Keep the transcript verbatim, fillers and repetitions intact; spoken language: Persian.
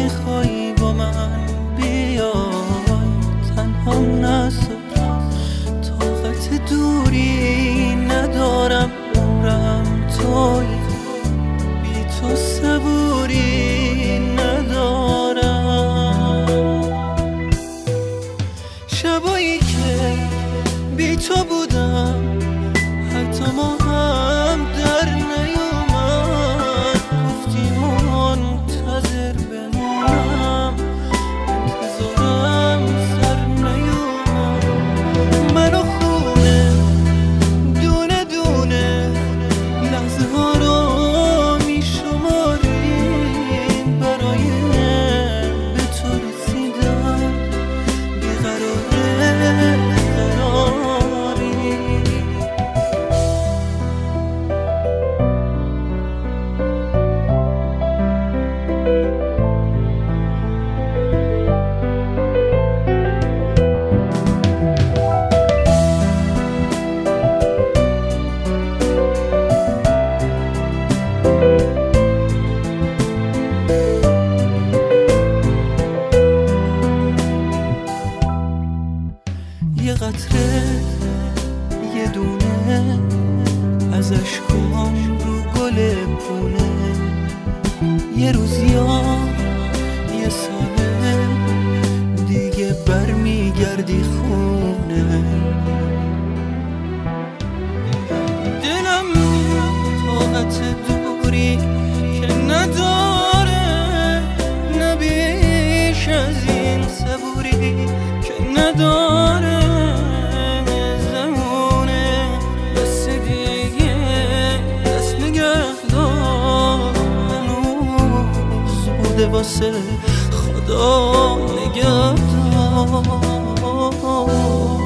میخوای با من بیای تنهام نذار، طاقت دوری ندارم، عمرم توی، بی تو صبوری ندارم. شبایی که بی تو بودم حتی ما هم در نیومد، گفتی منتظر بمونم، انتظارم سر نیومد. منو خونه دونه دونه لحظه ها رو میشماریم، برای به تو رسیدن بیقراره یه قطره یه دونه از اشکام رو گل پونه، یه روز یا یه ساله دیگه برمیگردی خونه. دلم طاقت دوری که نداره، نه بیش از این صبوری که نداره، زمونه بس دیگه دست نگه دار، هنوز بوده واسه خدا نگه دار.